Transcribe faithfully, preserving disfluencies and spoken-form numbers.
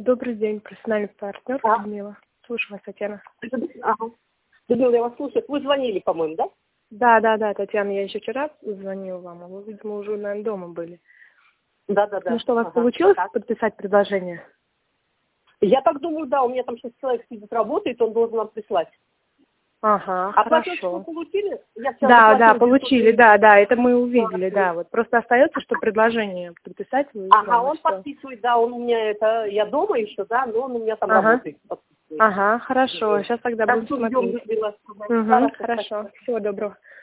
Добрый день, профессиональный партнер А, Людмила. Слушаю вас, Татьяна. ага. Людмила, я вас слушаю. Вы звонили, по-моему, да? Да, да, да, Татьяна, я еще вчера звонила вам, а вы, видимо, уже, наверное, дома были. Да, да, да. Ну что, у вас Ага. получилось Так. подписать предложение? Я так думаю, да, у меня там сейчас человек сидит, работает, он должен нам прислать. Ага, А платежку вы хорошо. получили? Я вчера Да, да, заплатила получили, девятьсот да, да, это мы увидели, да. Вот просто остается, что предложение подписать вы Ага, вам, и он всё. подписывает, да, он у меня это, я дома еще, да, но он у меня там Ага, работает. Подписывает. ага, хорошо, сейчас тогда Так будем что ждем, смотреть. Людмила. Угу, Хорошо, хорошо, спасибо. всего доброго.